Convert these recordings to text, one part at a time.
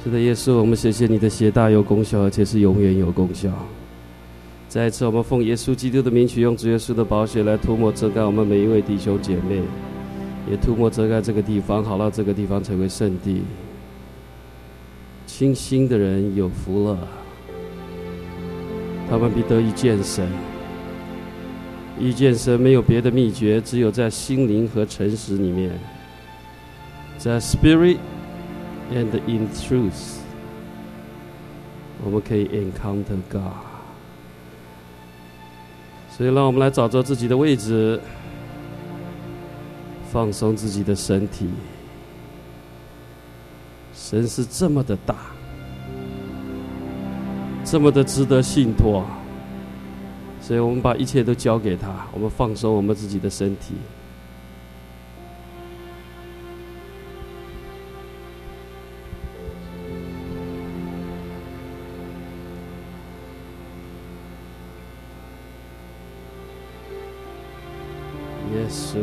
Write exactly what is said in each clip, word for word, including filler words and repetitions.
是的，耶稣，我们谢谢你的血大有功效，而且是永远有功效。再一次，我们奉耶稣基督的名，取用主耶稣的宝血来涂抹遮盖我们每一位弟兄姐妹，也涂抹遮盖这个地方，好让这个地方成为圣地。清心的人有福了，他们必得以见神。遇见神没有别的秘诀，只有在心灵和诚实里面，在 Spirit and in truth， 我们可以 encounter God。所以，让我们来找着自己的位置，放松自己的身体。神是这么的大，这么的值得信托，所以我们把一切都交给他，我们放松我们自己的身体。耶稣，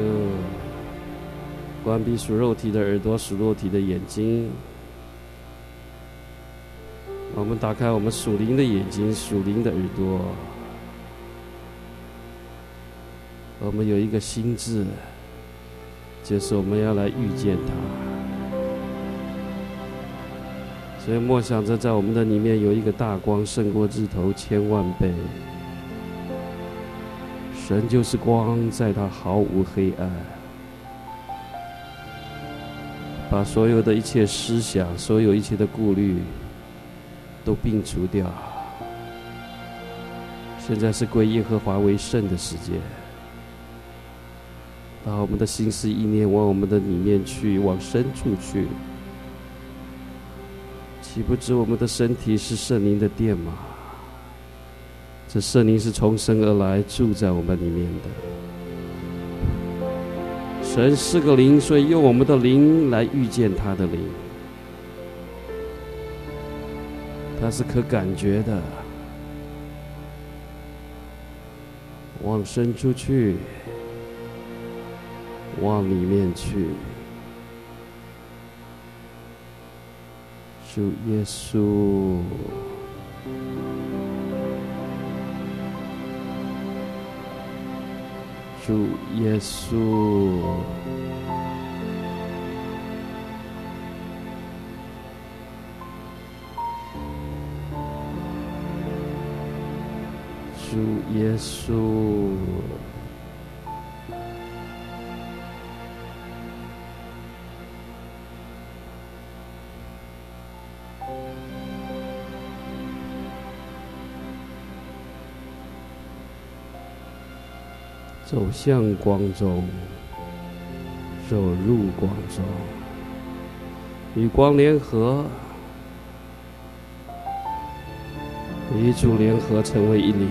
关闭属肉体的耳朵，属肉体的眼睛。我们打开我们属灵的眼睛，属灵的耳朵。我们有一个心志，就是我们要来遇见他。所以默想着，在我们的里面有一个大光，胜过日头千万倍。神就是光，在他毫无黑暗。把所有的一切思想，所有一切的顾虑都摒除掉。现在是归耶和华为圣的时间，把我们的心思意念往我们的里面去，往深处去。岂不知我们的身体是圣灵的殿吗？这圣灵是从神而来，住在我们里面的。神是个灵，所以用我们的灵来遇见他的灵。他是可感觉的，往深处去，往里面去。主耶稣，主耶稣，主耶稣，走向光中，走入光中，与光联合，与主联合，成为一灵。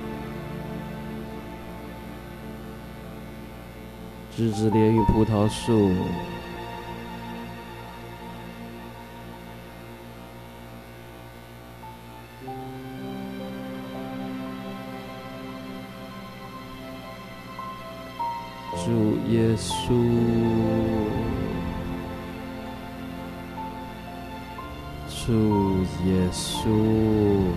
枝子连于葡萄树，主耶稣，主耶稣，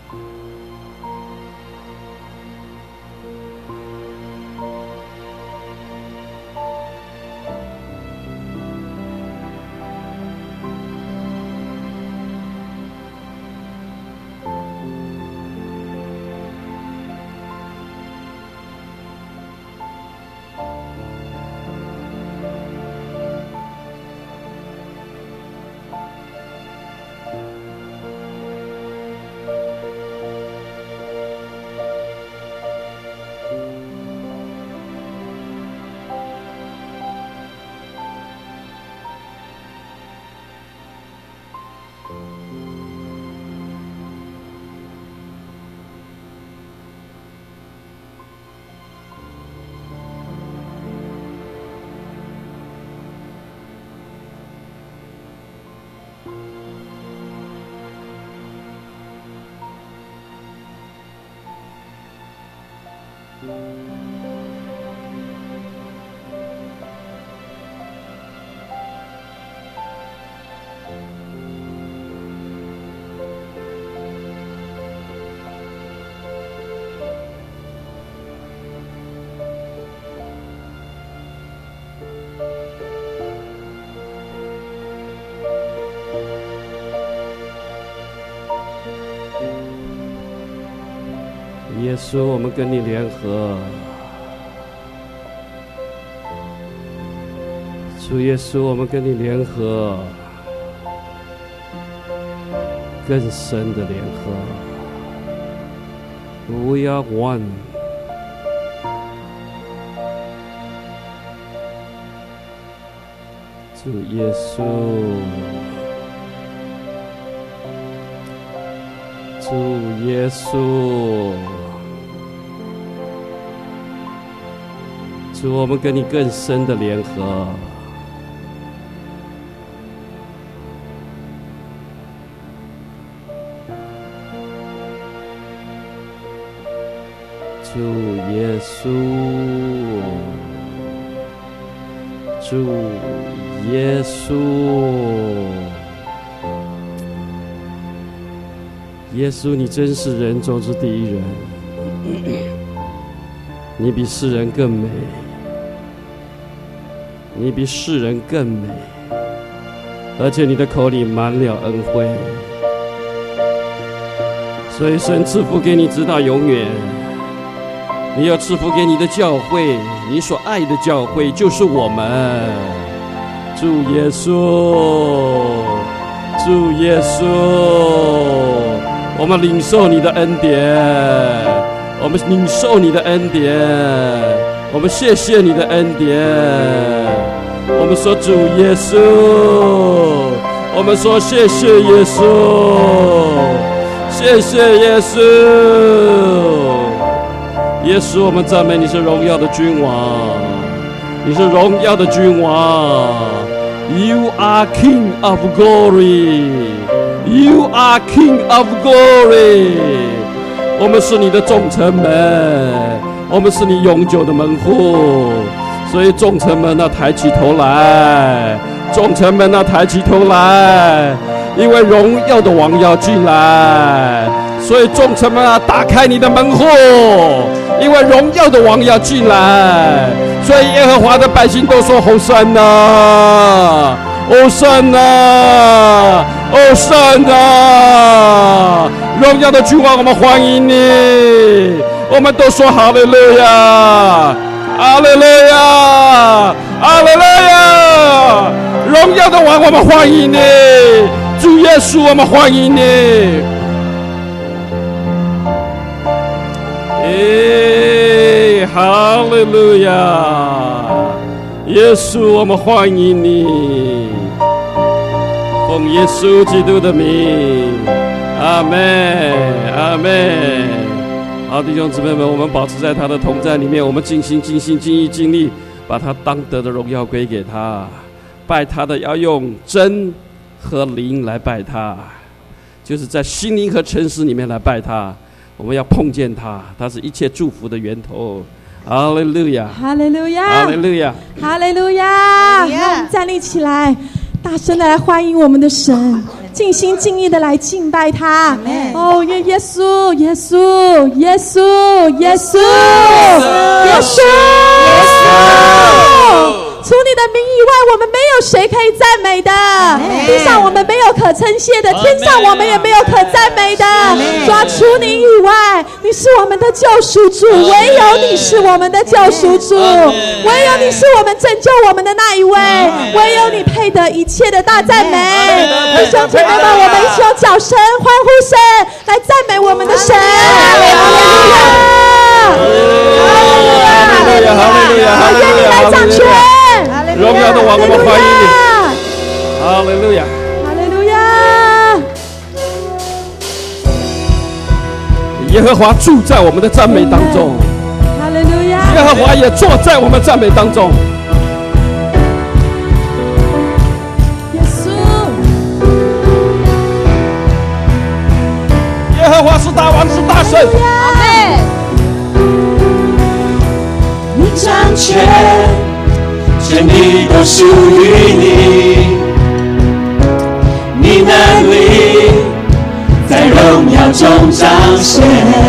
耶稣，我们跟你联合。主耶稣，我们跟你联合，更深的联合。We are one。主耶稣，主耶稣。主，我们跟你更深的联合。主耶稣，主耶稣，耶稣，你真是人中之第一人，你比世人更美。你比世人更美，而且你的口里满了恩惠，所以神赐福给你直到永远。你要赐福给你的教会，你所爱的教会就是我们。主耶稣，主耶稣，我们领受你的恩典，我们领受你的恩典，我们谢谢你的恩典。我们说主耶稣，我们说谢谢耶稣，谢谢耶稣，耶稣，我们赞美你是荣耀的君王，你是荣耀的君王。You are King of glory, You are King of glory。我们是你的众城门，我们是你永久的门户。所以众城门啊，抬起头来，众城门啊，抬起头来，因为荣耀的王要进来。所以众城门啊，打开你的门户，因为荣耀的王要进来。所以耶和华的百姓都说：侯山啊，侯山啊，侯山啊！荣耀的君王，我们欢迎你。我们都说哈利路亚。哈利路亚，哈利路亚！荣耀的王，我们欢迎你，主耶稣，我们欢迎你。哎，哈利路亚！耶稣，我们欢迎你，奉耶稣基督的名，阿们，阿们。好，弟兄姊妹们，我们保持在他的同在里面，我们尽心尽心尽意尽力，把他当得的荣耀归给他。拜他的要用真和灵来拜他，就是在心灵和诚实里面来拜他。我们要碰见他，他是一切祝福的源头。哈利路亚， 哈利路亚， 哈利路亚， 哈利路亚！站立起来，大声的来欢迎我们的神。 尽心尽意的来敬拜他。哦，愿耶稣，耶稣，耶稣，耶稣，耶稣，耶稣。除你的名以外，我们没有谁可以赞美的。地上我们没有可称谢的，天上我们也没有可赞美的。主啊，除你以外，你是我们的救赎主，唯有你是我们的救赎主，唯有你是我们拯救我们的那一位，唯有你配得一切的大赞美。弟兄姐妹们，我们一起用脚声、欢呼声来赞美我们的神。哈利路亚！哈利路亚！哈利路亚！愿你来掌权。 荣耀的王，我们欢迎你！哈利路亚！ 哈利路亚！ 耶和华住在我们的赞美当中， 哈利路亚！ 耶和华也坐在我们赞美当中。 耶稣， 耶和华是大王，是大神。 阿们。 你掌权。全地都属于你，你能力在荣耀中彰显。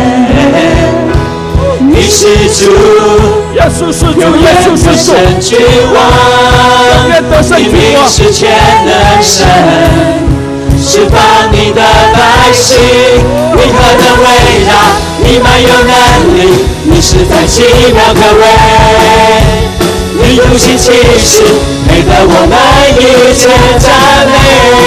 你是主， 耶稣是主，耶稣是主， 神君王，你名是全能神，释放你的百姓。你何等伟大，你满有能力，你实在奇妙可畏。你独行其事，配得我们一切赞美。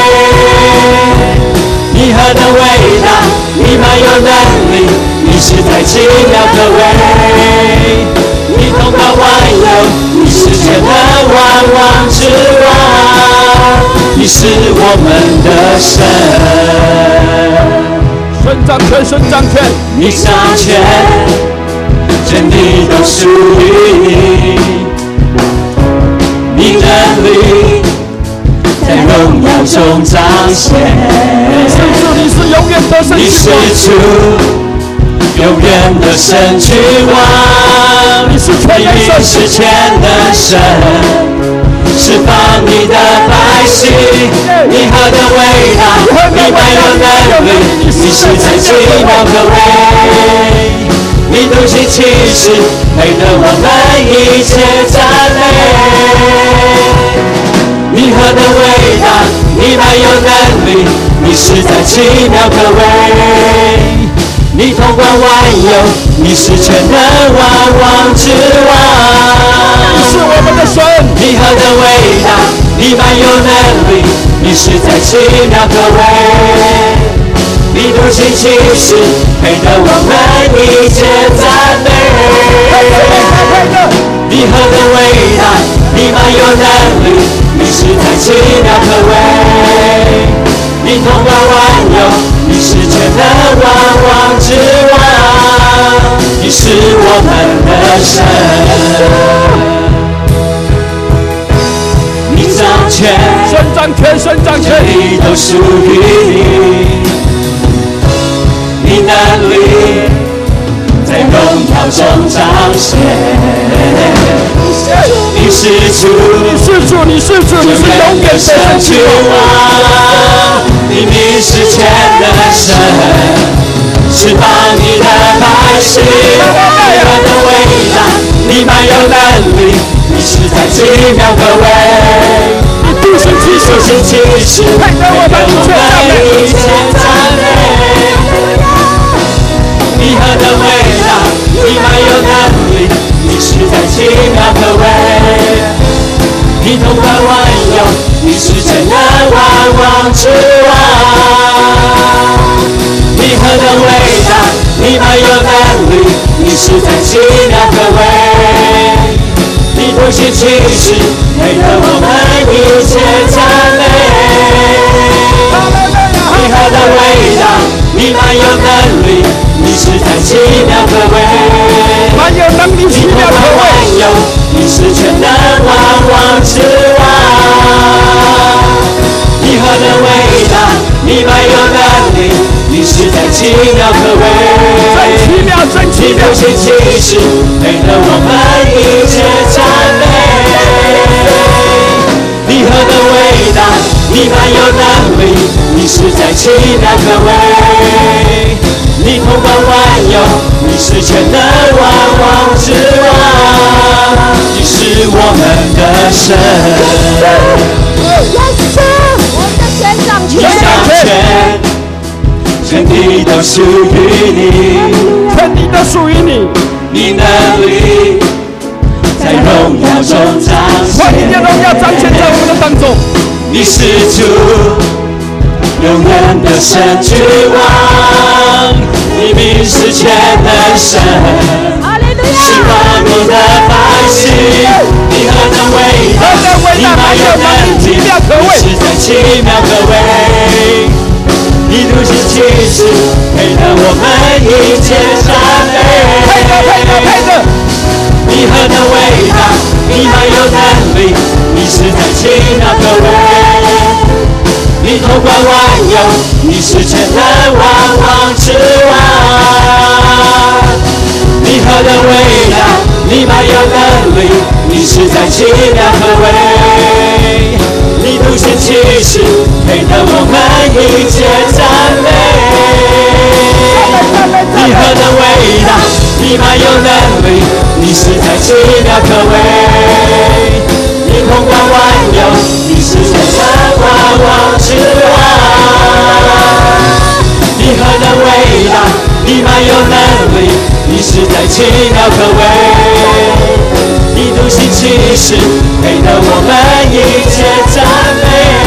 你何等伟大，你满有能力，你实在奇妙可畏。你统管万有，你是全能万王之王，你是我们的神。 神掌权，神掌权， 你掌权，全地都属于你。你能力在荣耀中彰显。 你是主，你是永远的神君王。 你是主，永远的神君王。 你是全能神， 你是全能神，释放你的百姓。你何等伟大，你满有能力，你实在奇妙可畏。你独行其事，配得我们一切赞美。你何等伟大，你满有能力，你实在奇妙可畏。你统管万有，你是全能万王之王。 你是我们的神。 你何等伟大，你满有能力，你实在奇妙可畏。你独行其事，配得我们一切赞美。你何等伟大，你满有能力，你实在奇妙可畏。你统管万有，你是全能万王之王，你是我们的神。你掌权， 神掌权，神掌权， 你都属于你。你能力在荣耀中彰显。你是主， 你是主，你是主，你是永远的神君王。你名是全能神，释放你的百姓。你何等伟大，你满有能力，你实在奇妙可畏。 你独行其事， 独行其事，配得我们一切赞美。你何等伟大，你满有能力，你实在奇妙可畏。你统管万有，你是全能万王之王。你何等伟大，你满有能力，你实在奇妙可畏。你独行其事，配得我们一切赞美。你何等伟大，你满有能力，你实在奇妙可畏。 满有能力，奇妙可畏。 你是全能万王之王。你何等伟大，你满有能力，你实在奇妙可畏。 真奇妙，真奇妙。 你独行其事，配得我们一切赞美。你何等伟大，你满有能力，你你实在奇妙可畏。你统管万有，你是全能万王之王，你是我们的神。 耶稣，我们的神掌权， 你掌权，全地都属于你， 全地都属于你。 你能力在荣耀中彰显， 万你的荣耀彰显在我们的当中。 你是主，永远的神之王，你名是全能神，是万民的百姓，你何等伟大，你满有能力，你实在奇妙可畏。你独行其事，配得我们一切赞美。 配着，配着，配着。 你何等伟大，你满有能力，你实在奇妙可畏。你统管万有，你是全能万王之王。你何等伟大，你满有能力，你实在奇妙可畏。你独行其事，配得我们一切赞美。你何等伟大，你满有能力，你实在奇妙可畏。你统管万有，你是全能万王之王。你何等伟大，你满有能力，你实在奇妙可畏。你独行其事，配得我们一切赞美。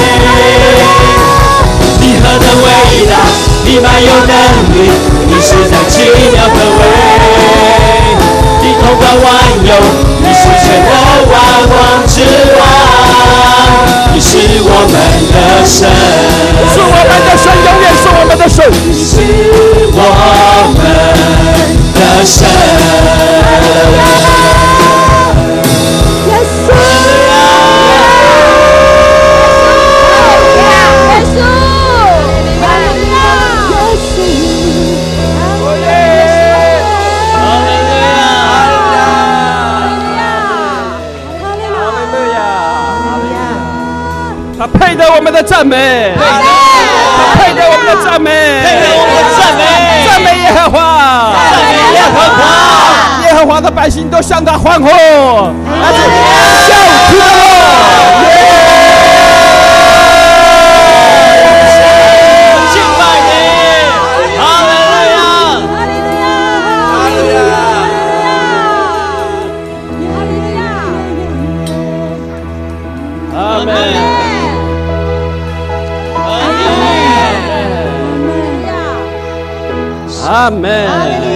你何等伟大，你满有能力，你实在奇妙可畏。你统管万有，你是全能万王之王，你是我们的神， 是我们的神，永远是我们的神， 你是我们的神。 耶稣，耶稣， 他配得我们的赞美，他配得我们的赞美， 配得我们的赞美， 赞美耶和华， 赞美耶和华， 耶和华的百姓都向他欢呼，而且笑出来。 敬拜你，哈利路亚，哈利路亚，阿门。 阿门。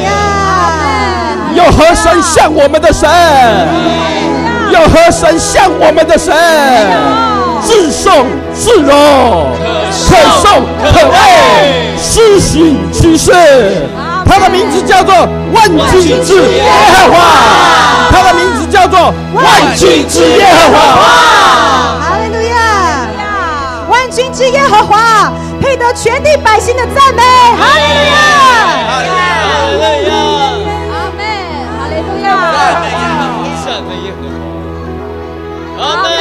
有何神像我们的神？有何神像我们的神？自颂自荣，可颂可畏，施行其事。他的名字叫做万军之耶和华，他的名字叫做万军之耶和华。 哈利路亚！万军之耶和华，配得全地百姓的赞美。哈利路亚！ 哈利路亚！ 阿门！哈利路亚！ 赞美耶和华！阿门！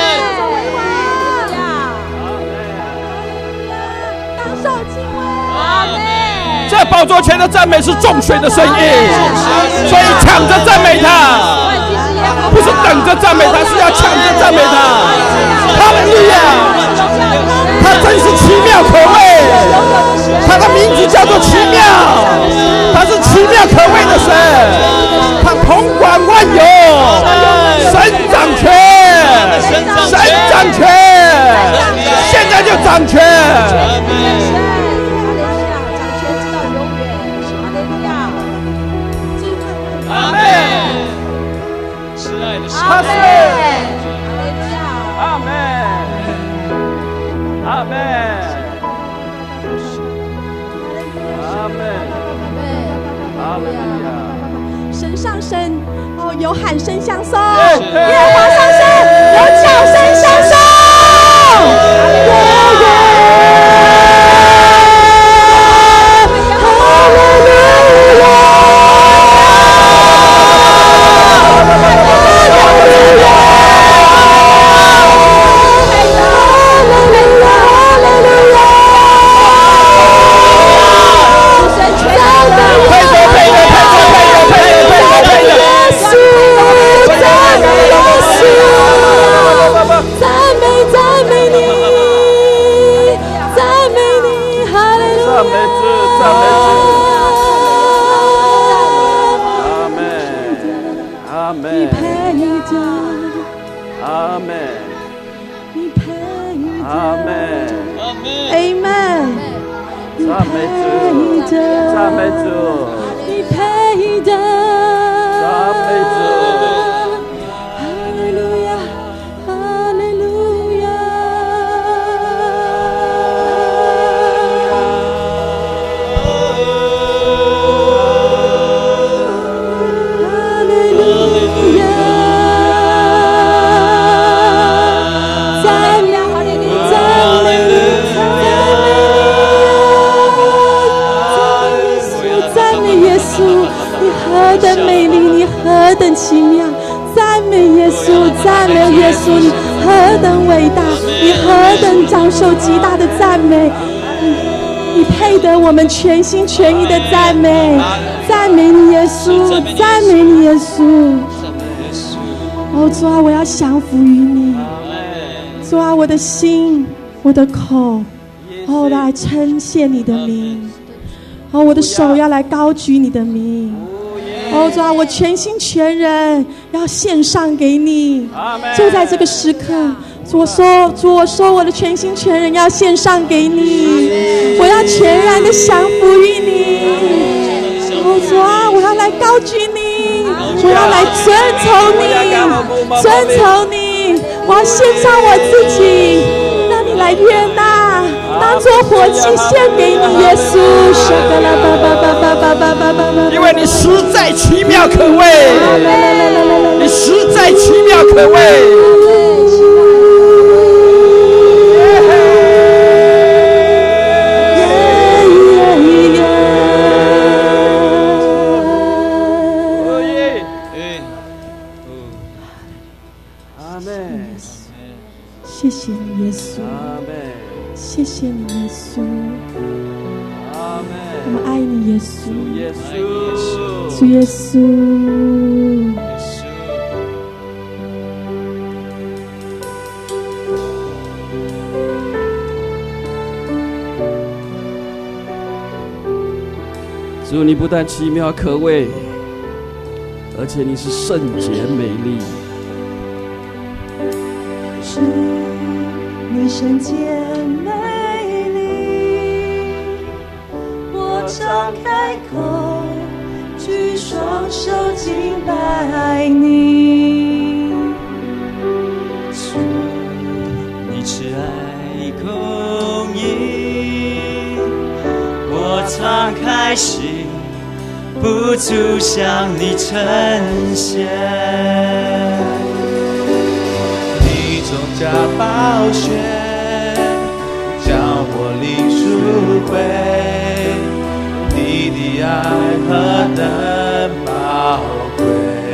当受敬畏！阿门！ 在宝座前的赞美是众水的声音，所以抢着赞美他，不是等着赞美他，是要抢着赞美他。哈利路亚！他真是奇妙可畏，他的名字叫做奇妙，他是奇妙可畏的神，他统管万有，神掌权，神掌权，现在就掌权。阿门，阿门，阿门，阿门，阿门，阿门。 神上升，哦，有喊声相送；耶和华上升，有叫声相送。哈美主，赞美主。阿门， 你配的， 阿门， 你配的， 阿门， 阿门， 赞美主，赞美主， 你配的， 赞美主。 哈利路亚，哈利路亚。何等美丽，你何等奇妙！赞美耶稣，赞美耶稣，你何等伟大，你何等遭受极大的赞美，你配得我们全心全意的赞美，赞美你耶稣，赞美你耶稣。哦，主啊，我要降服于你，主啊，我的心，我的口，哦，来称谢你的名，哦，我的手要来高举你的名。哦，主啊，我全心全人要献上给你。就在这个时刻，主我说，主我说，我的全心全人要献上给你，我要全然的降服于你。哦，主啊，我要来高举你，我要来遵从你，遵从你，我要献上我自己，让你来悦纳，当作活祭献给你，耶稣。 因为你实在奇妙可畏，你实在奇妙可畏。阿门。 谢谢你，耶稣。 阿门。 谢谢你，耶稣。 阿门。 我们爱你，耶稣。 主耶稣。 主耶稣。 主，你不但奇妙可畏，而且你是圣洁美丽。 是你圣洁美丽，我张开口，举双手敬拜你。 主，你慈爱公义，我敞开心，不住向你呈现。加宝血，将我灵赎回，你的爱何等宝贵，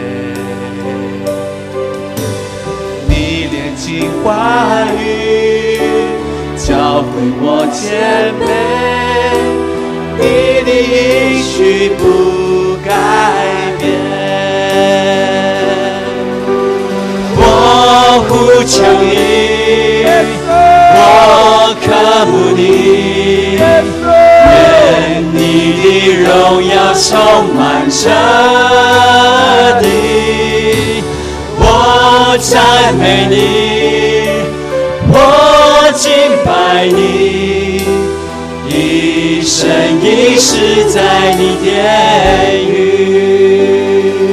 你炼净话语，教会我谦卑，你的应许不改变。我呼求你，我渴慕你，愿你的荣耀充满这地。我赞美你，我敬拜你，一生一世在你殿宇。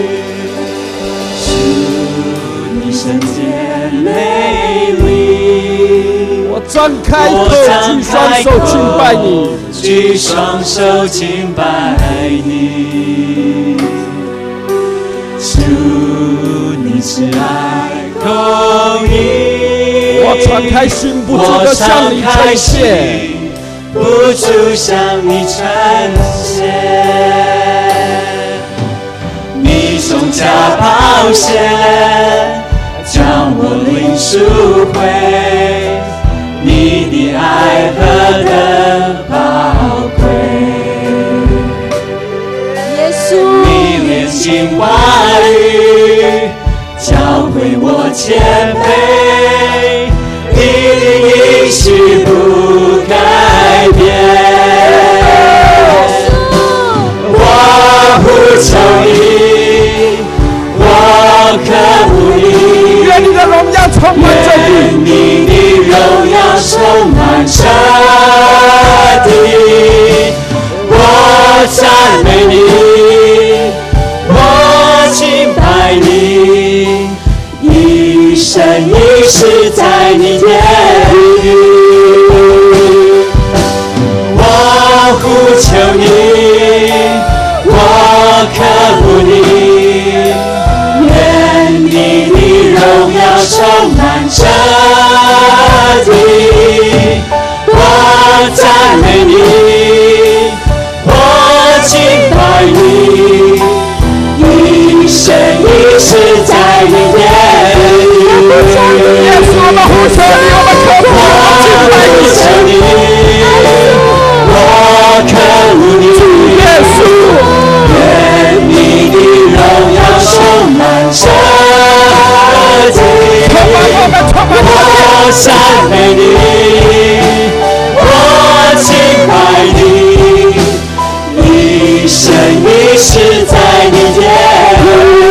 圣洁美丽， 我张开口，举双手敬拜你， 举双手敬拜你。主，你慈爱公义， 我敞开心，不住地向你呈现， 不住向你呈现。你重价宝血，将我灵赎回，你的爱何等宝贵。 耶稣， 你炼净话语，教会我谦卑，你的应许不改变。 呼求你，我渴慕你，愿你的荣耀充满这地，我赞美你，我敬拜你，一生一世在你眼里。 耶稣，我们呼求你，我们渴慕你，我敬拜你， 我渴慕你， 耶稣， 愿你的荣耀充满这地， 充满我们，充满我们， 我赞美你，我敬拜你，一生一世在你眼里。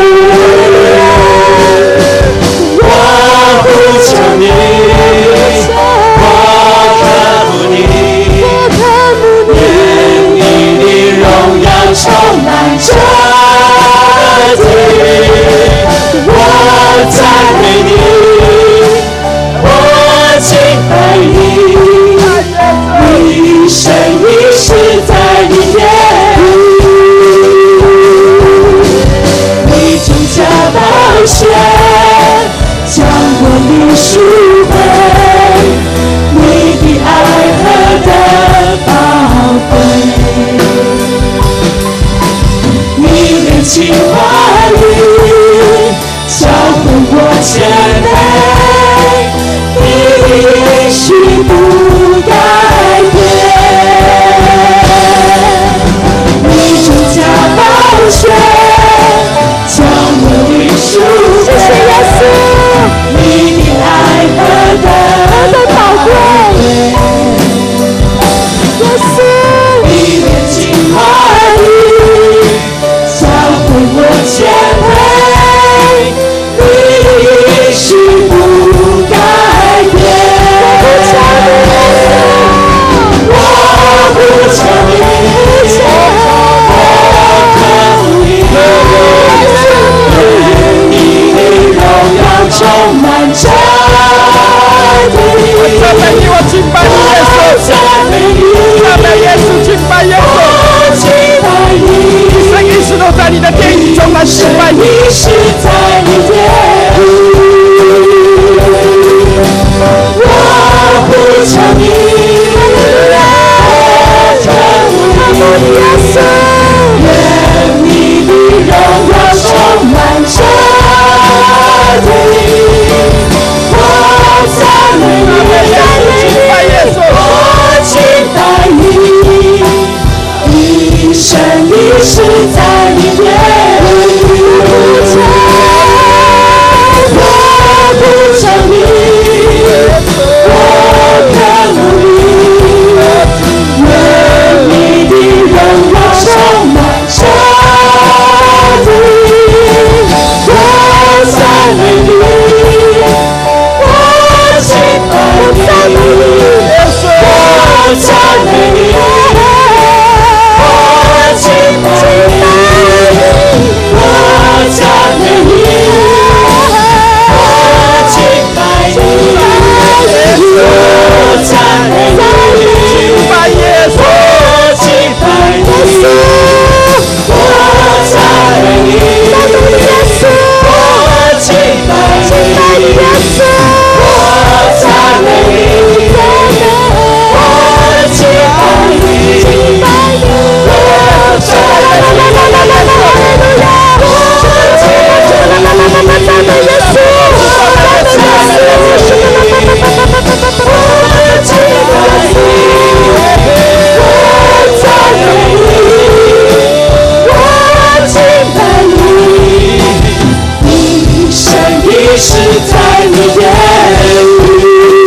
我呼求你，我渴慕你，愿你的荣耀充满这地，我赞美你，我敬拜你，一生一世在你眼里。你种下宝血，将我的赎回，你的爱何等宝贵，你的情话语教会我谦卑，你的应许不改变，你种下宝血，将我的赎回，你的爱何等宝贵，耶稣，你的情话语教会我谦卑，你的应许不改变。我呼求你，我渴慕你，你的荣耀充满这地， 赞美你，我敬拜你，耶稣， 赞美你， 赞美耶稣，敬拜耶稣， 敬拜你， 一生一世都在你的殿宇中来敬拜你， 一世在你殿里，我呼求你，我渴慕你，耶稣，愿你的荣耀充满这地，我赞美你， 敬拜耶稣， 我敬拜你，一生一世在你眼里。我呼求你，我渴慕你，愿你的荣耀充满这地，我赞美你，我敬拜你，我赞美你，我敬拜你，我赞美你，我敬拜你，我赞美你， 敬拜耶稣， 我敬拜你，我赞美你，我敬拜你，我赞美你，我敬拜你，我赞是在你眼里，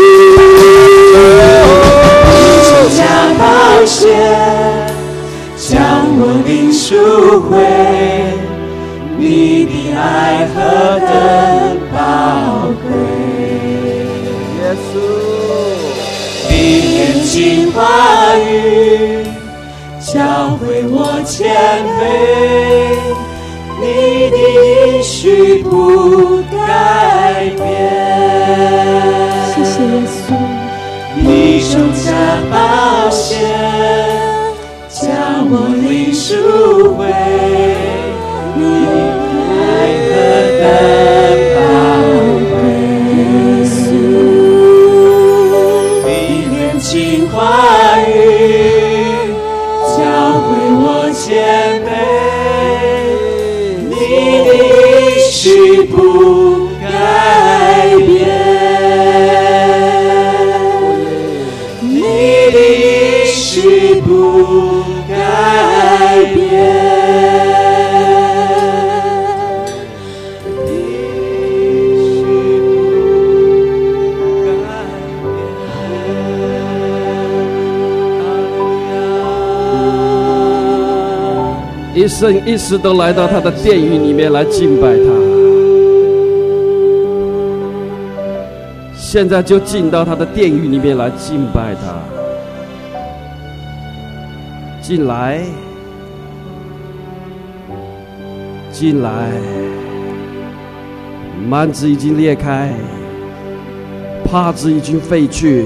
你手下宝血将我灵赎回，你的爱何等宝贵， 耶稣， 你眼睛话语教会我谦卑，你的应许不改变。 谢谢耶稣， 你种下宝血， 赎回，你爱何等宝贵，你年轻话语教会我谦卑，你的应许不改变，你的应许不改变。 一生一世都来到他的殿宇里面来敬拜他，现在就进到他的殿宇里面来敬拜他。进来，进来，幔子已经裂开，帕子已经废去，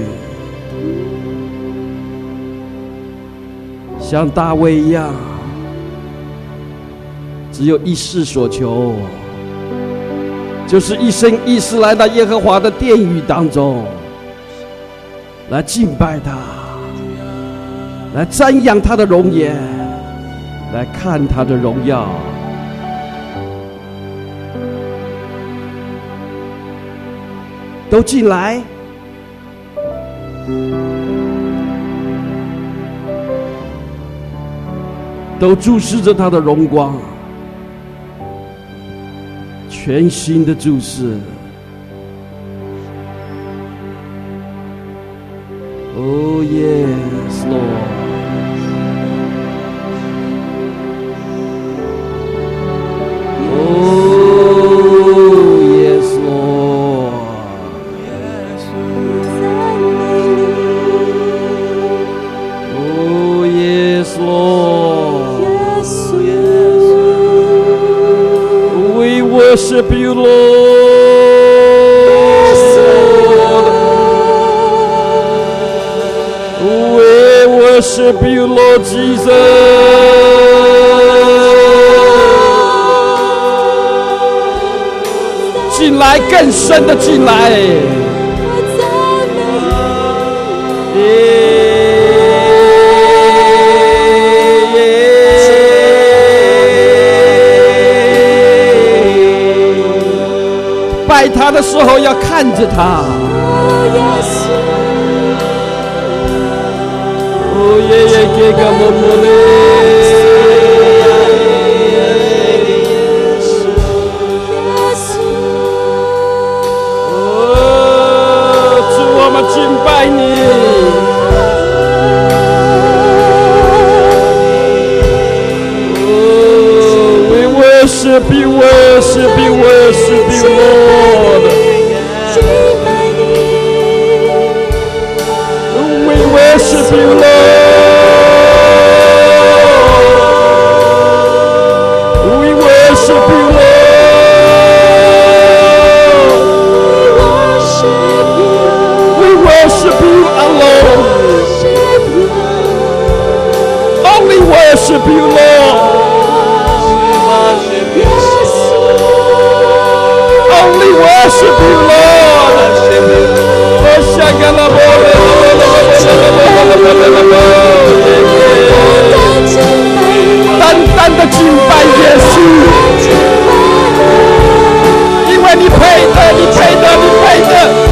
像大卫一样，只有一事所求，就是一生一世来到耶和华的殿宇当中，来敬拜他，来瞻仰他的容颜，来看他的荣耀。都进来，都注视着他的荣光，全心的注视。Oh yes, Lord. Oh yes, Lord. Oh yes, Lord. We worship you, Lord. We worship you, Lord Jesus. 进来，更深的进来。拜他的时候要看着他。哦耶耶，给个么么嘞。敬拜你 Oh, we worship you, worship you, worship you, Lord. We worship you, Lord. We worship you, Lord. Worship you alone. Only worship you, Lord. Only worship you, Lord. 单单的敬拜耶稣，因为你配的，你配的，你配的。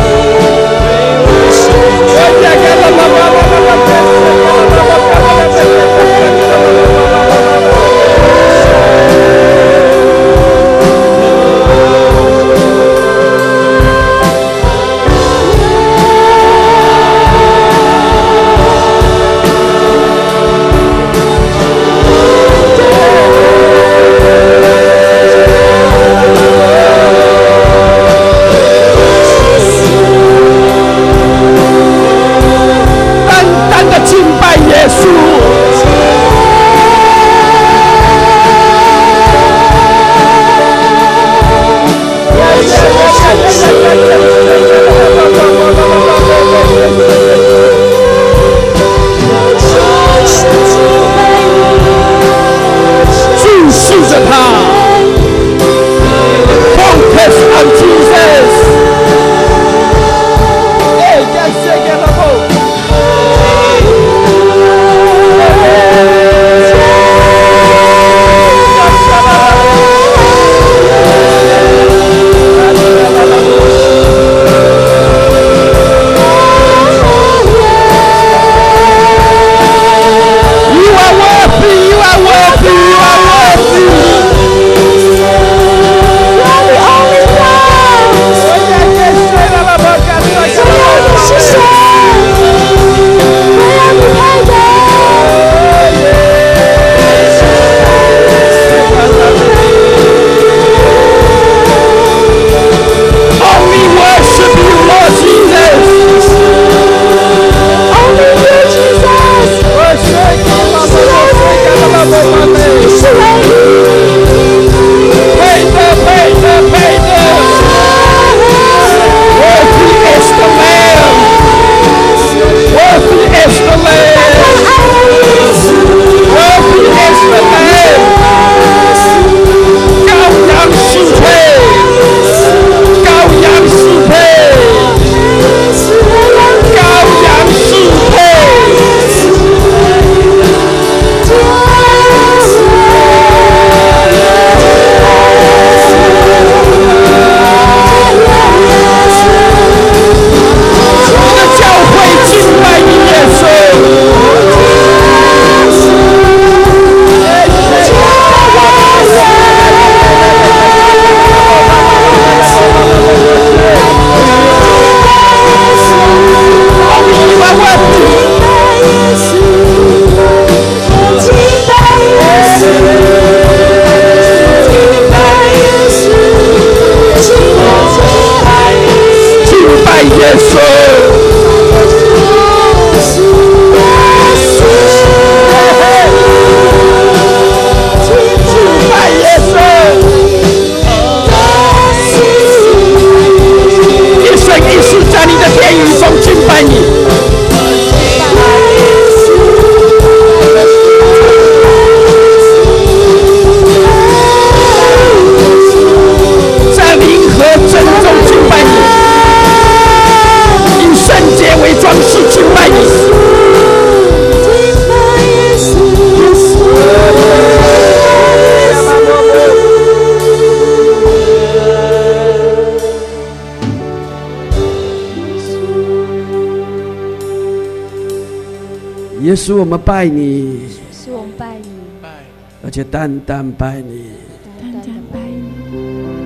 耶稣，我们拜你， 耶稣，我们拜你， 而且单单拜你， 单单拜你，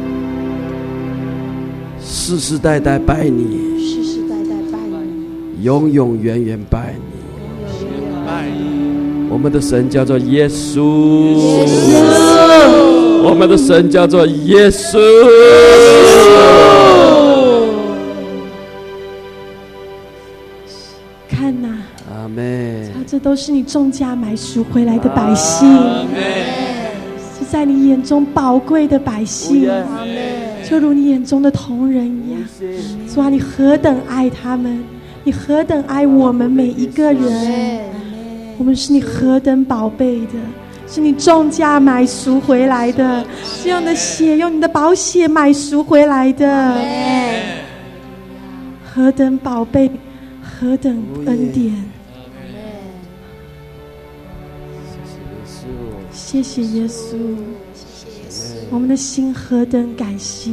世世代代拜你， 世世代代拜你， 永永远远拜你。 永远远拜你。 我们的神叫做耶稣， 耶稣， 我们的神叫做耶稣。 看哪， 阿们。 这都是你重价买赎回来的百姓，是在你眼中宝贵的百姓，就如你眼中的同人一样。主啊，你何等爱他们，你何等爱我们每一个人。我们是你何等宝贝的，是你重价买赎回来的，是用你的血，用你的宝血买赎回来的。何等宝贝，何等恩典。谢谢耶稣，我们的心何等感谢。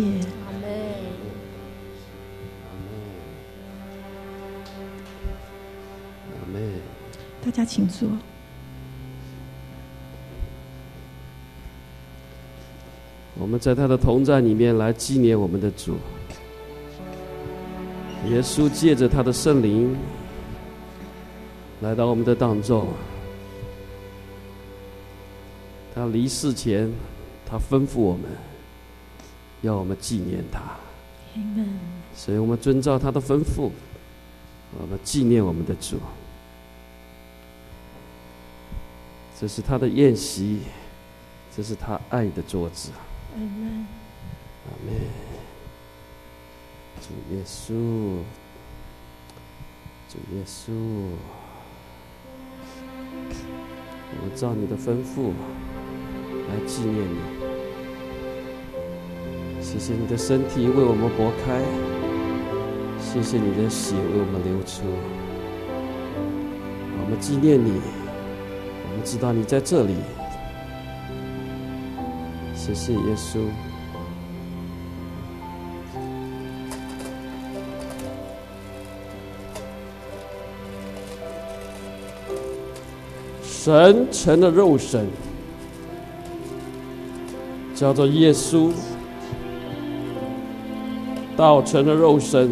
大家请坐。 我们在他的同在里面来纪念我们的主耶稣，借着他的圣灵来到我们的当中。他离世前，他吩咐我们要我们纪念他。所以我们遵照他的吩咐，我们纪念我们的主。这是他的宴席，这是他爱的桌子。 阿门。 阿门。主耶稣，主耶稣，我们照你的吩咐来纪念你。谢谢你的身体为我们擘开，谢谢你的血为我们流出。我们纪念你，我们知道你在这里。谢谢耶稣。神成了肉身，叫做耶稣，道成了肉身，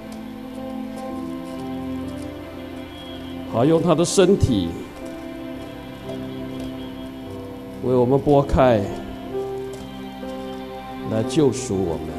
好用他的身体为我们擘开，来救赎我们。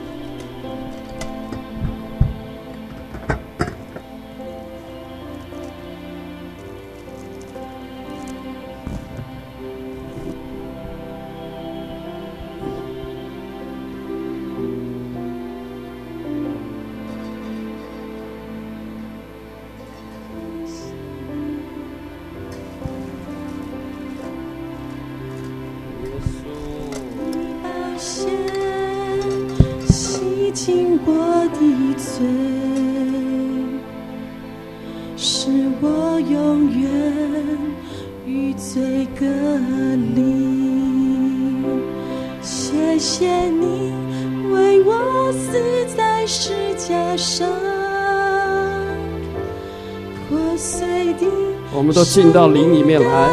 我们都进到灵里面来，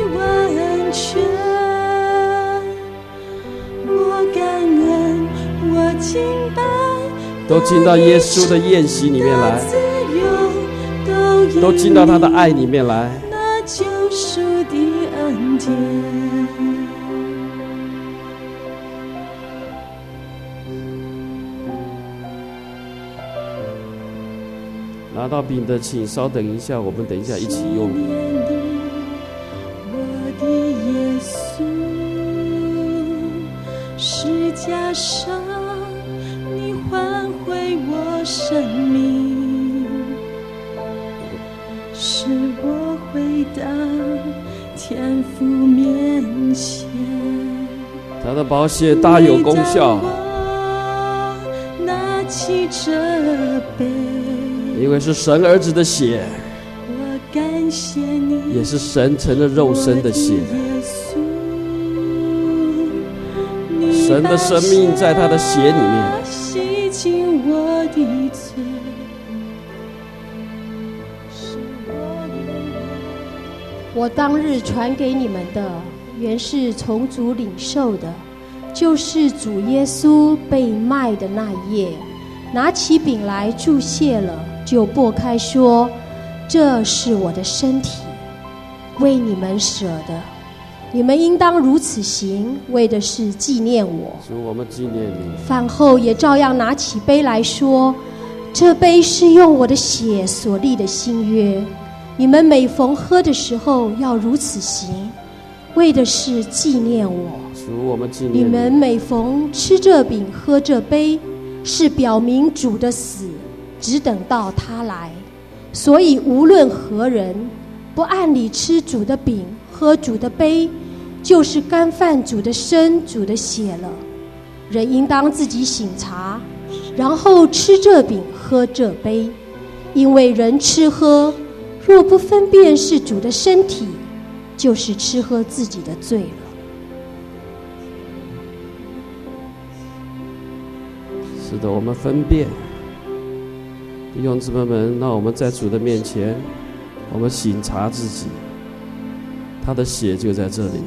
都进到耶稣的宴席里面来，都进到他的爱里面来。拿到饼的请稍等一下，我们等一下一起用。 我的耶稣，十架上你换回我生命，使我回到天父面前。 他的宝血大有功效， 拿起这杯， 因为是神儿子的血， 我感谢你， 也是神成了肉身的血。神的生命在他的血里面， 洗净我的罪，使我永远我当日传给你们的，原是从主领受的，就是主耶稣被卖的那一夜，拿起饼来祝谢了，就擘开说：这是我的身体，为你们舍的，你们应当如此行，为的是纪念我。 主，我们纪念你。 饭后也照样拿起杯来说：这杯是用我的血所立的新约，你们每逢喝的时候要如此行，为的是纪念我。 主，我们纪念你们每逢吃这饼喝这杯，是表明主的死，只等到他来。所以无论何人不按理吃主的饼喝主的杯，就是干犯主的身主的血了。人应当自己省察，然后吃这饼喝这杯。因为人吃喝若不分辨是主的身体，就是吃喝自己的罪了。 是的，我们分辨。弟兄姊妹们，让我们在主的面前，我们省察自己，他的血就在这里。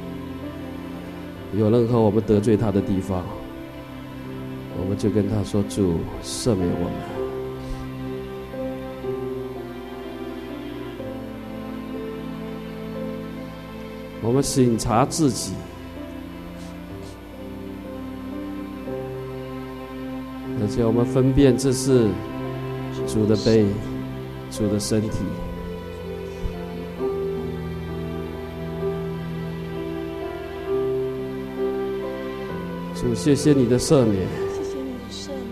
有任何我们得罪他的地方，我们就跟他说：主，赦免我们。我们省察自己，而且我们分辨这是主的杯，主的身体。主，谢谢你的赦免。 谢谢你的赦免。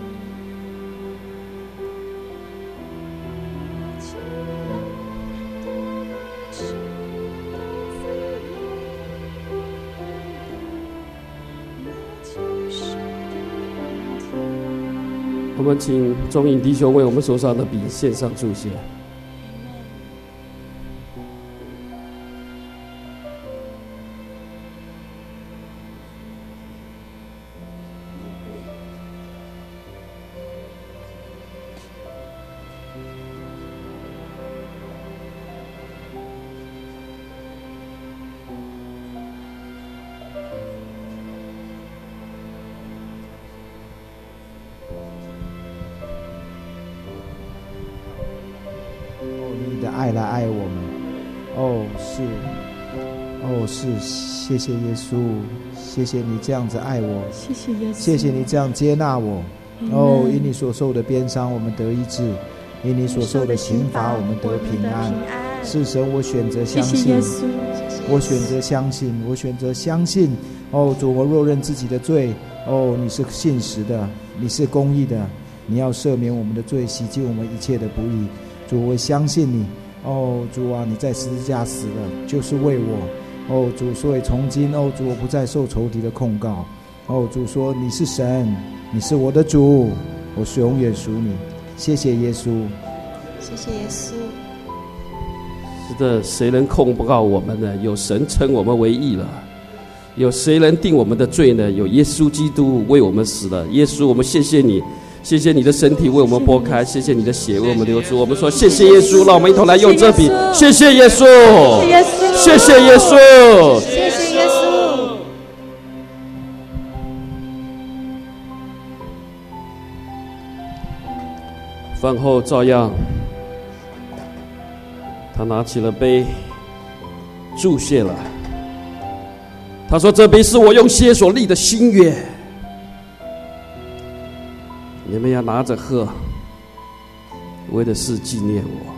我们请中影弟兄为我们手上的笔献上祝谢。 爱来爱我们，哦，是，哦，是，谢谢耶稣，谢谢你这样子爱我， 谢谢耶稣， 谢谢你这样接纳我，哦，因你所受的鞭伤，我们得医治；因你所受的刑罚，我们得平安。是神，我选择相信，我选择相信，我选择相信。哦，主，我若认自己的罪，哦，你是信实的，你是公义的，你要赦免我们的罪，洗净我们一切的不义。主，我相信你。哦，主啊，你在十字架死了，就是为我。哦，主，所以从今，哦，主，我不再受仇敌的控告。哦，主说你是神，你是我的主，我是永远属你。谢谢耶稣， 谢谢耶稣。 是的，谁能控告我们呢？有神称我们为义了。有谁能定我们的罪呢？有耶稣基督为我们死了。耶稣，我们谢谢你。谢谢你的身体为我们剥开，谢谢你的血为我们流出。我们说谢谢耶稣，让我们一同来用这笔，谢谢耶稣，谢谢耶稣， 谢谢耶稣。 饭后照样，他拿起了杯，祝谢了。他说：“这杯是我用血所立的新约。”你们要拿着喝，为的是纪念我。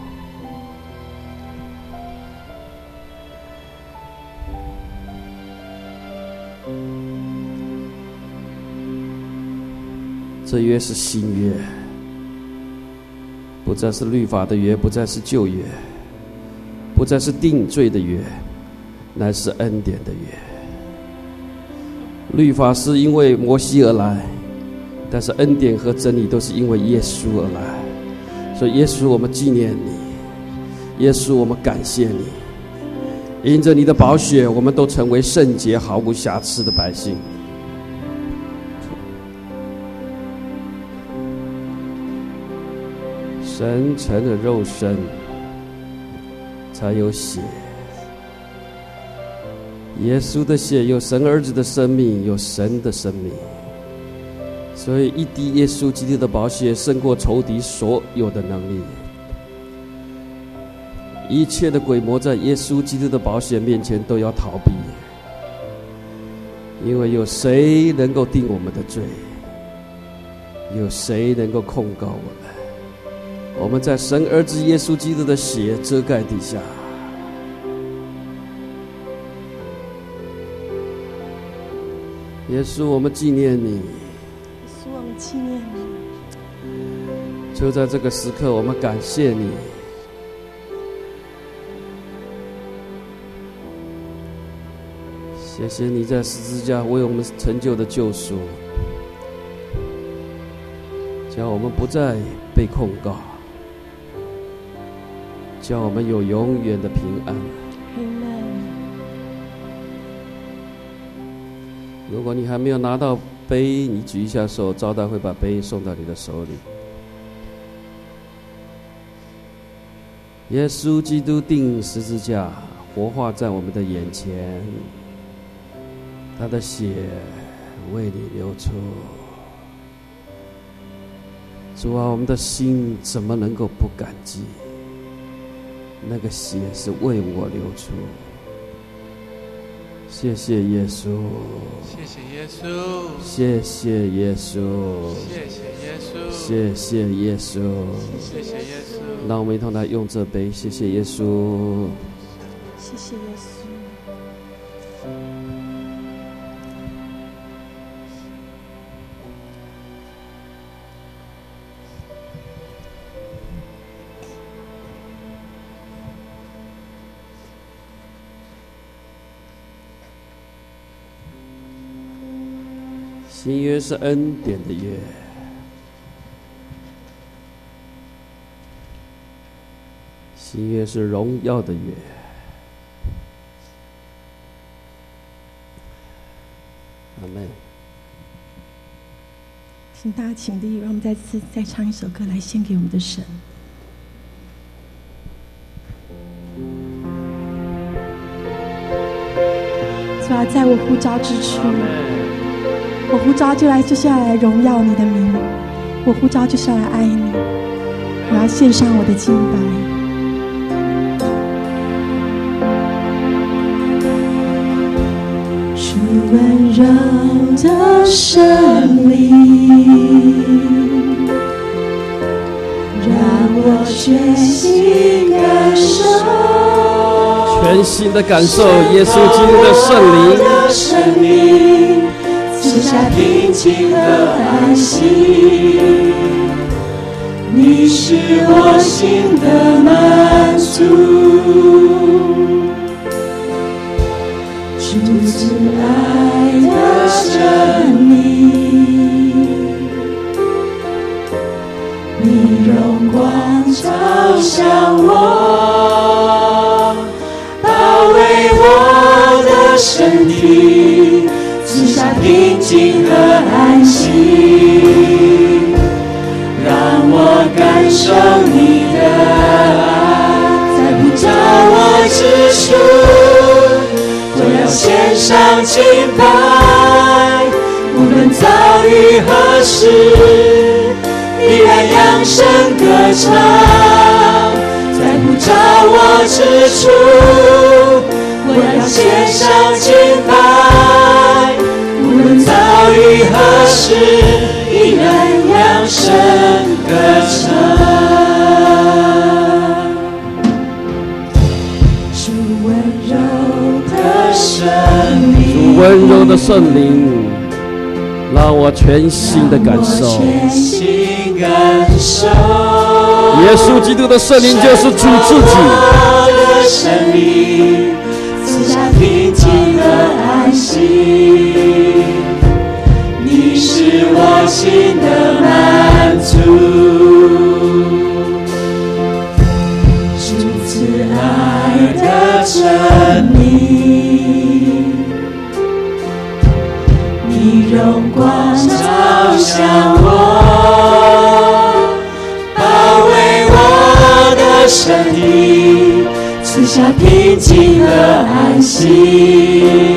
这约是新约，不再是律法的约，不再是旧约，不再是定罪的约，乃是恩典的约。律法是因为摩西而来，但是恩典和真理都是因为耶稣而来。所以耶稣，我们纪念你；耶稣，我们感谢你。因着你的宝血，我们都成为圣洁毫无瑕疵的百姓。神成了肉身，才有血， 耶稣的血有神儿子的生命，有神的生命，所以一滴耶稣基督的宝血胜过仇敌所有的能力。一切的鬼魔在耶稣基督的宝血面前都要逃避，因为有谁能够定我们的罪？有谁能够控告我们？我们在神儿子耶稣基督的血遮盖底下。耶稣，我们纪念你。 耶稣，我们纪念你。 就在这个时刻，我们感谢你。谢谢你在十字架为我们成就的救赎，叫我们不再被控告，叫我们有永远的平安。如果你还没有拿到杯，你举一下手，招待会把杯送到你的手里。耶稣基督钉十字架，活化在我们的眼前，他的血为你流出。主啊，我们的心怎么能够不感激？那个血是为我流出。谢谢耶稣， 谢谢耶稣， 谢谢耶稣， 谢谢耶稣， 谢谢耶稣， 谢谢耶稣。 让我们一同来用这杯，谢谢耶稣， 谢谢耶稣。 新约是恩典的约，新约是荣耀的约。阿们。 请大家请立，让我们再次再唱一首歌来献给我们的神。主啊，在我呼召之处，我呼召就来就是要来荣耀你的名，我呼召就是要来爱你，我要献上我的敬拜。是温柔的生命，让我全心感受， 全心的感受耶稣基督的圣灵， 赐下平静和安息。你是我心的满足，主慈爱的真理，你荣光照向我，包围我的身体，赐下平静和安息，让我感受你的爱，在不着我之处，我要献上敬拜，无论遭遇何事，依然扬声歌唱，在不着我之处，我要献上敬拜，无论遭遇何事，依然扬声歌唱。主温柔的圣灵， 主温柔的圣灵，让我全心的感受。 全心感受。 耶稣基督的圣灵就是主自己。 的圣灵，赐下平静和安息。你是我心的满足，主慈爱的真理，你荣光照向我，包围我的身体，赐下平静和安息。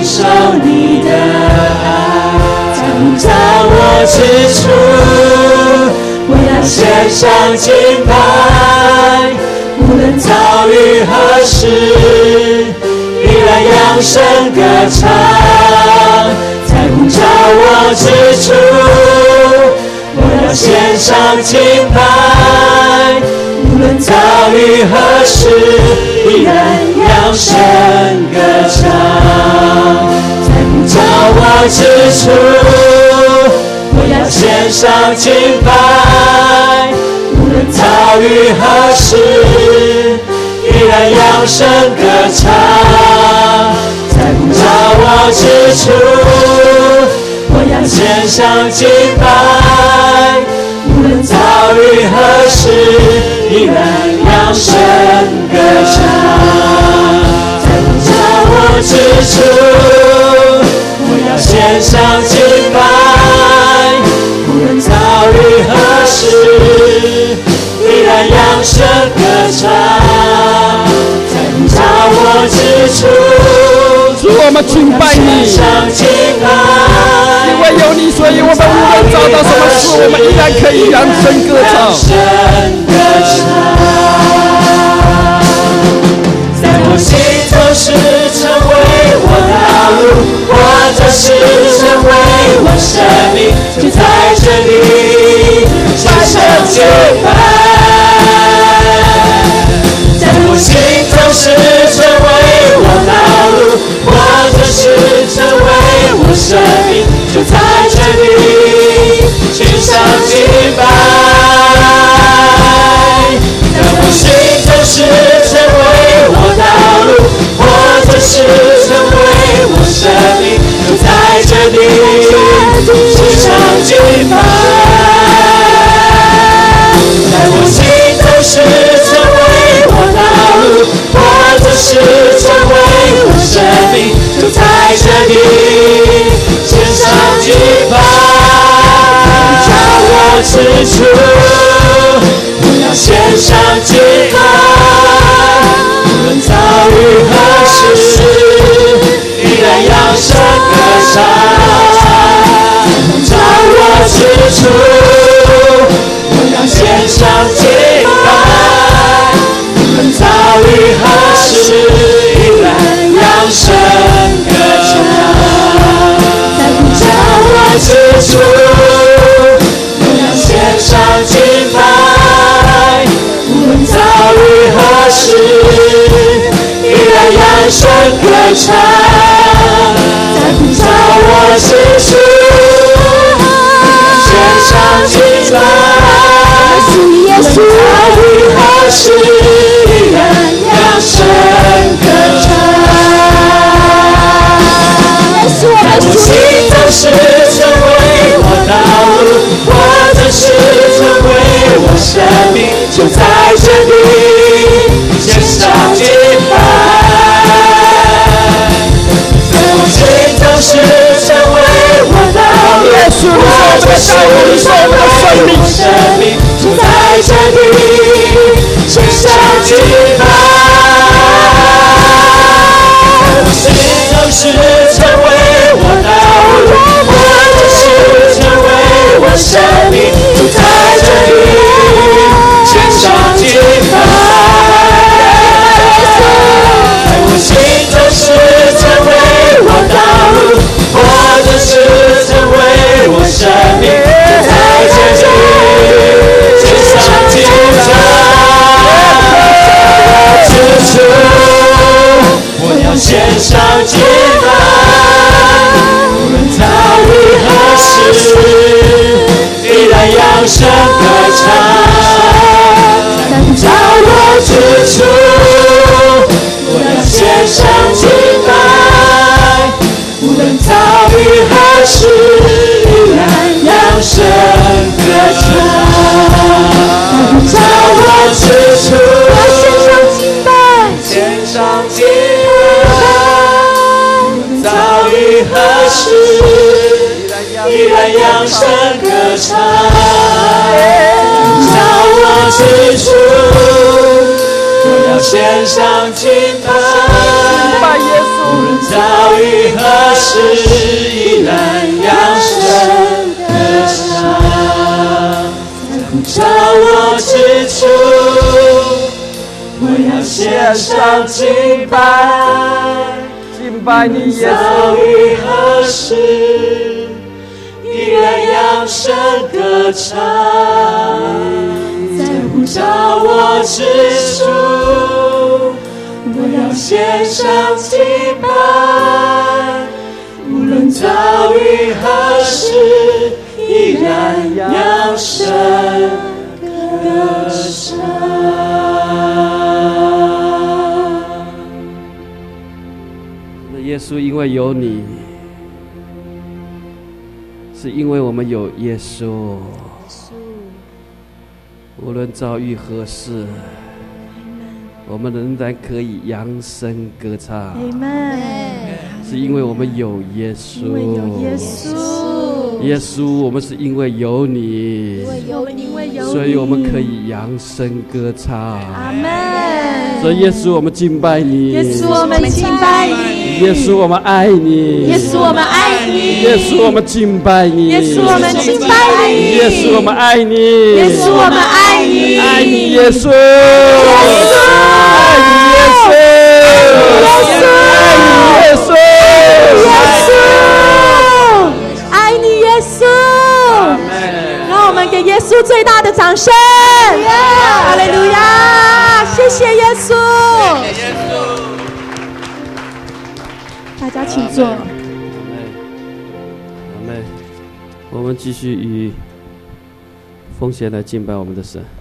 受你的爱，在呼召我之处，我要献上敬拜，无论遭遇何事，依然扬声歌唱，在呼召我之处，我要献上敬拜，无论遭遇何事，依然扬声歌唱，在呼召我之处，我要献上敬拜，无论遭遇何事，依然扬声歌唱，在呼召我之处，我要献上敬拜，无论遭遇何事，依然扬声歌唱，在呼召我之处，我要献上敬拜，无论遭遇何事，依然扬声歌唱，在呼召我之处， 主，我们敬拜你，因为有你，所以我们无论找到什么事，我们依然可以扬声歌唱。 在我心中是成为我道路，或者是成为我生命，就在这里献上敬拜。在我心中是成为我道路，或者是成为我生命，就在这里献上敬拜。在我心中是成为我道路，或者是成为我生命，就在这里献上敬拜。在我心中是成为我道路，或者是成为我生命，就在这里献上敬拜。在我之处，我要献上敬拜，无论遭遇何事，依然扬声歌唱。在我之处，我要献上敬拜，无论遭遇何事，依然扬声歌唱。在在我之处，我要献上敬拜，无论遭遇何事，依然扬声歌唱。在呼召我之处，献上敬拜，无论遭遇何事，依然扬声歌唱。在我心中是成为我道路，或者是成为我生命，就在这里献上敬拜。在我心中是成为我道路，或者是成为我生命，就在这里献上敬拜。在我心中是成为我道路，或者是成为我生命，就在这里献上敬拜。在我心中是成为我道路，或者是成为我生命，就在这里献上敬拜。之处，我要献上敬拜，无论遭遇何事，依然扬声歌唱。在呼召我之处，我要献上敬拜，无论遭遇何事，依然扬声歌唱。在呼召我之处，我献上敬拜，献上敬拜，无论遭遇何事，依然扬声歌唱。在我之处，我要献上敬拜，无论遭遇何时，依然扬声歌唱。在呼召我之处，我要献上敬拜。 敬拜你耶稣。 遭遇何时，依然扬声歌唱。在呼召我之处，我要献上敬拜。无论遭遇何时，依然扬声歌唱。 耶稣，因为有你，是因为我们有耶稣。无论遭遇何事，我们仍然可以扬声歌唱。是因为我们有耶稣，因为有耶稣，耶稣，我们是因为有你，所以我们可以扬声歌唱。阿门。所以耶稣，我们敬拜你。耶稣，我们敬拜你。耶稣，我们爱你。耶稣，我们爱你。耶稣，我们敬拜你。耶稣，我们敬拜你。耶稣，我们爱你。耶稣，我们爱你。爱你，耶稣。耶稣，爱你，耶稣。耶稣，爱你，耶稣。耶稣，爱你，耶稣。让我们给耶稣最大的掌声！哈利路亚！谢谢耶稣。大家请坐。阿们。我们继续以奉献来敬拜我们的神。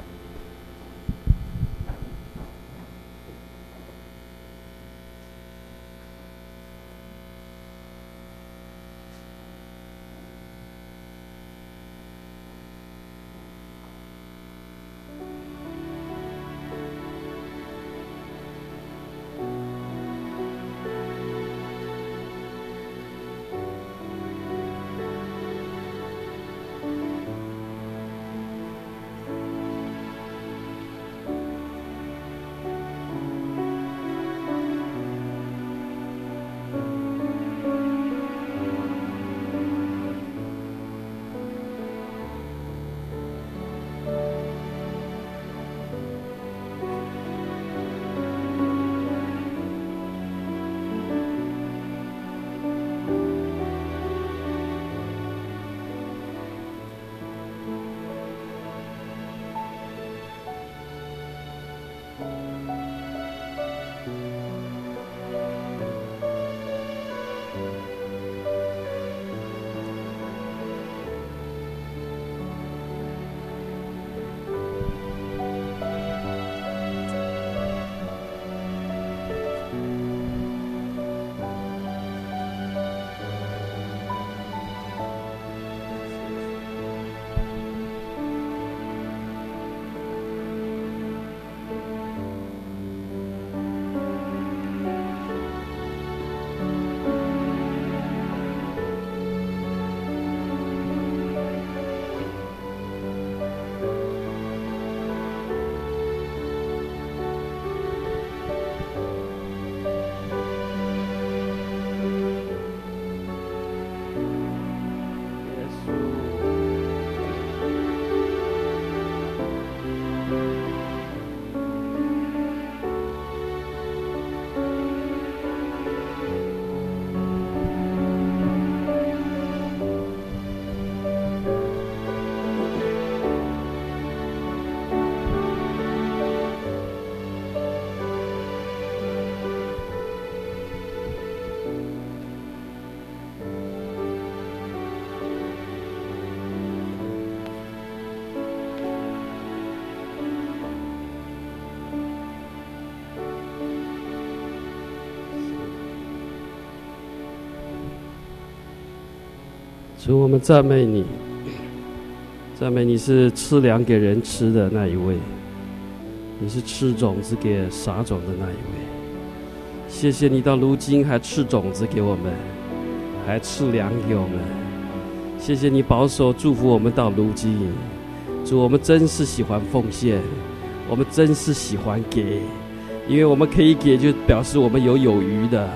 主，我们赞美你，赞美你是吃粮给人吃的那一位，你是吃种子给撒种的那一位。谢谢你到如今还吃种子给我们，还吃粮给我们。谢谢你保守祝福我们到如今。主，我们真是喜欢奉献，我们真是喜欢给，因为我们可以给就表示我们有有余的，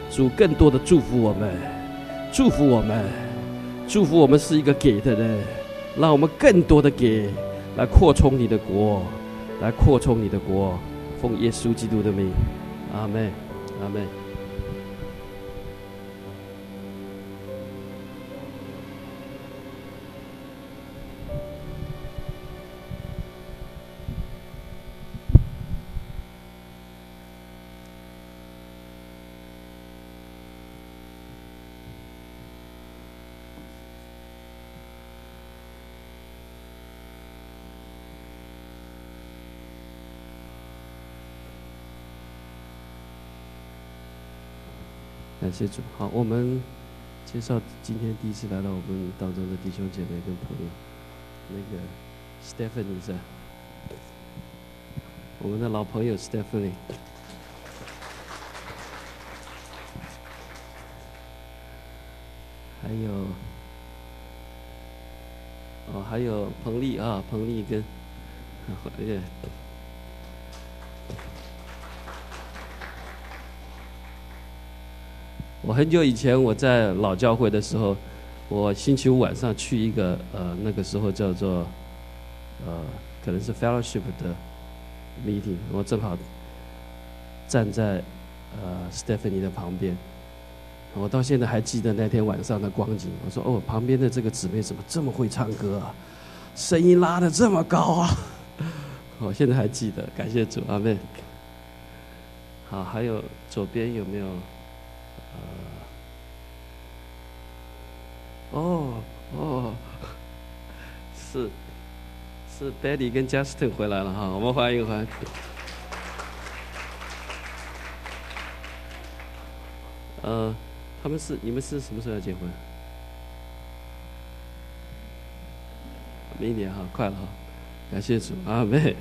主更多的祝福我们，祝福我们，祝福我们是一个给的人，让我们更多的给，来扩充你的国，来扩充你的国。奉耶稣基督的名，阿们，阿们。感谢主。好，我们介绍今天第一次来到我们当中的弟兄姐妹跟朋友，那个 Stephanie 在，我们的老朋友 Stephanie， 还有哦，还有彭丽啊，彭丽跟，也。我很久以前我在老教会的时候，我星期五晚上去一个呃那个时候叫做呃可能是 fellowship 的 meeting， 我正好站在呃 Stephanie 的旁边，我到现在还记得那天晚上的光景。我说哦，旁边的这个姊妹怎么这么会唱歌啊，声音拉得这么高啊！我现在还记得，感谢主，阿们。好，还有左边有没有？哦哦，是是 Betty 跟 Justin 回来了哈，我们欢迎欢迎。呃，他们是你们是什么时候要结婚？明年哈，快了哈，感谢主，阿妹。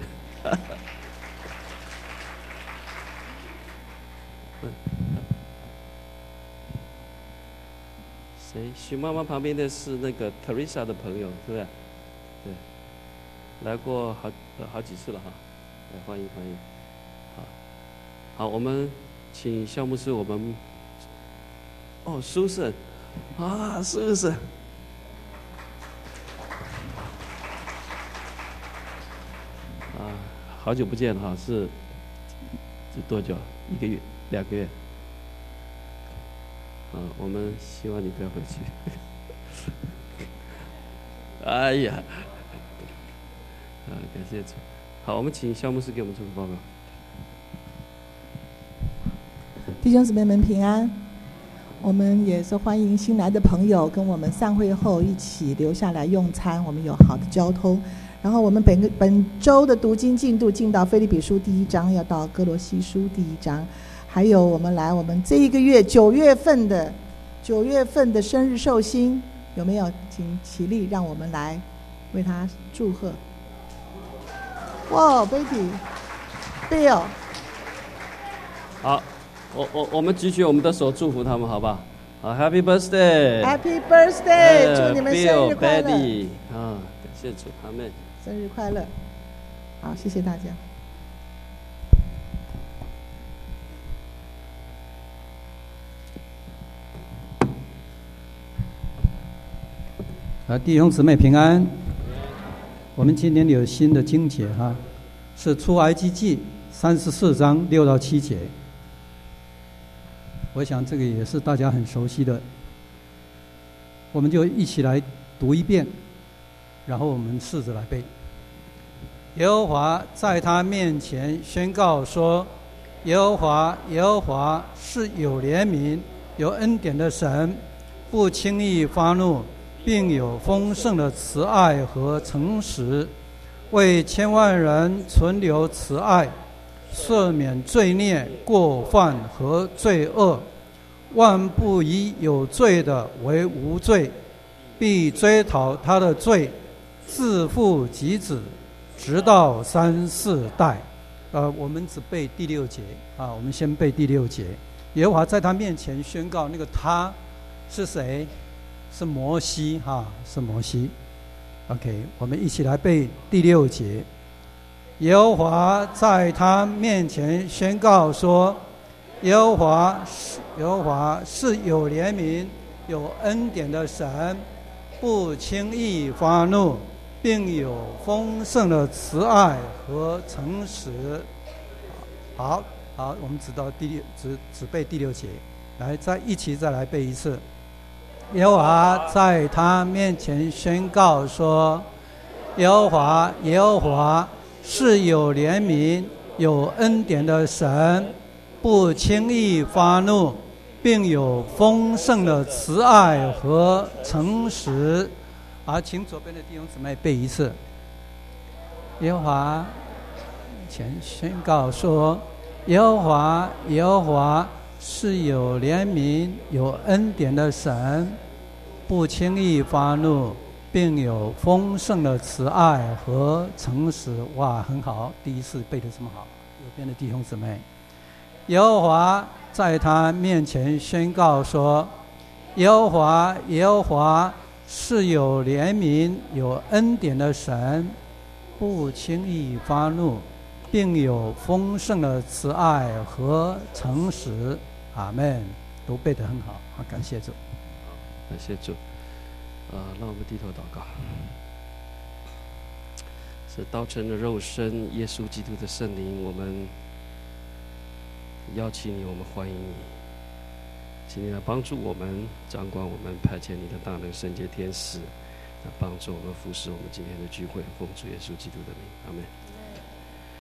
谁？徐妈妈旁边的是那个 Teresa 的朋友，是不是？对，来过好好几次了哈，来欢迎欢迎。好，好，我们请肖牧师，我们哦，苏轼啊，苏轼。啊，好久不见了哈，是是多久？一个月、两个月？啊，我们希望你不要回去。哎呀，啊，感谢主。好，我们请肖牧师给我们做个报告。 弟兄姊妹们平安。我们也是欢迎新来的朋友跟我们散会后一起留下来用餐，我们有好的交通。然后我们本个本周的读经进度进到腓立比书第一章，要到哥罗西书第一章。还有我们来我们这一个月九月份的九月份的生日寿星，有没有？请起立，让我们来为他祝贺。哇 ，Betty Bill， 好，我我我们举起我们的手祝福他们，好吧？好 ，Happy Birthday！Happy Birthday！ 祝你们生日快乐！ Bill， 啊，感谢主，阿们。 生日快乐！好，谢谢大家。 啊，弟兄姊妹平安。我们今天有新的经节哈，是出埃及记三十四章六到七节。我想这个也是大家很熟悉的，我们就一起来读一遍，然后我们试着来背。耶和华在他面前宣告说：耶和华，耶和华是有怜悯、有恩典的神，不轻易发怒，并有丰盛的慈爱和诚实，为千万人存留慈爱，赦免罪孽、过犯和罪恶，万不以有罪的为无罪，必追讨他的罪，自负及子，直到三四代。呃，我们只背第六节啊，我们先背第六节。耶和华在他面前宣告，那个他是谁？是摩西哈、啊，是摩西。OK， 我们一起来背第六节。耶和华在他面前宣告说： 耶和华耶和华是有怜悯、有恩典的神，不轻易发怒，并有丰盛的慈爱和诚实。好，好，我们只到第六，只只背第六节，来，再一起再来背一次。耶和华在他面前宣告说：耶和华，耶和华是有怜悯、有恩典的神，不轻易发怒，并有丰盛的慈爱和诚实。好，请左边的弟兄姊妹背一次。耶和华前宣告说：耶和华，耶和华是有怜悯、有恩典的神，不轻易发怒，并有丰盛的慈爱和诚实。哇，很好，第一次背得这么好。右边的弟兄姊妹，耶和华在他面前宣告说：耶和华，耶和华是有怜悯、有恩典的神，不轻易发怒，并有丰盛的慈爱和诚实。阿们，都背得很好，好，感谢主， 感谢主。啊，让我们低头祷告。是道成的肉身，耶稣基督的圣灵，我们邀请你，我们欢迎你，请你来帮助我们，掌管我们，派遣你的大能圣洁天使，来帮助我们服侍我们今天的聚会，奉主耶稣基督的名，阿们。